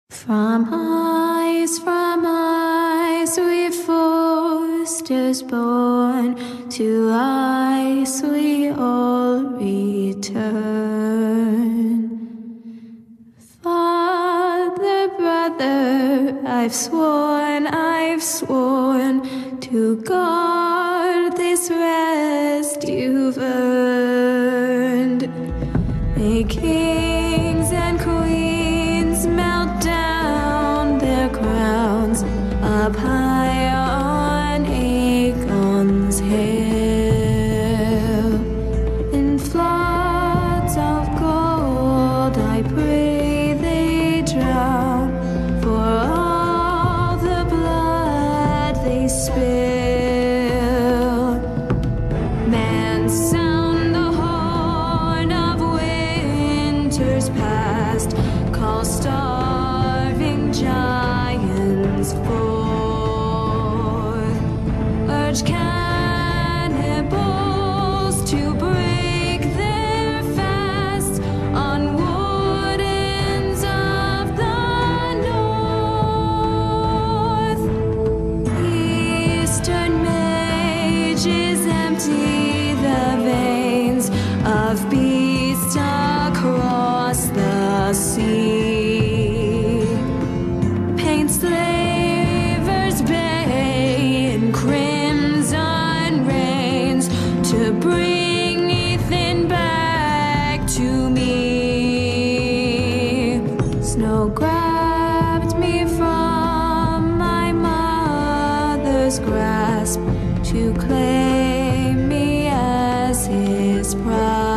From ice we forced us born, to ice we all return. Father, brother, I've sworn to guard this rest you've earned. May kings and queens melt down their crowns up high on Aegon's hill. In floods of gold I pray they drown, for all the blood they spill. Man, sound the horn of winter's past, call starving giants forth, urge cannibals to break their fasts on wardens of the north. Eastern mages empty the veins of beasts across the sea, paint slavers bay in crimson rains to bring Ethan back to me. Snow grabbed me from my mother's grasp to claim me as his bride.